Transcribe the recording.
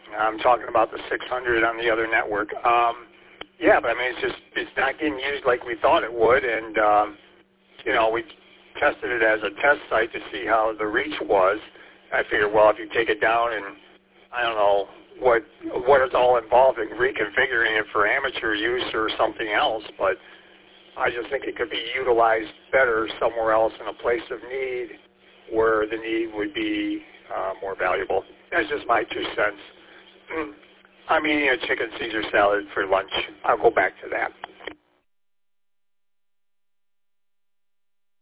I'm talking about the 600 on the other network. Yeah, but I mean, it's not getting used like we thought it would, and we tested it as a test site to see how the reach was. I figured, well, if you take it down and I don't know what it's all involved in reconfiguring it for amateur use or something else, but I just think it could be utilized better somewhere else in a place of need where the need would be more valuable. That's just my 2 cents. I'm eating a chicken Caesar salad for lunch. I'll go back to that.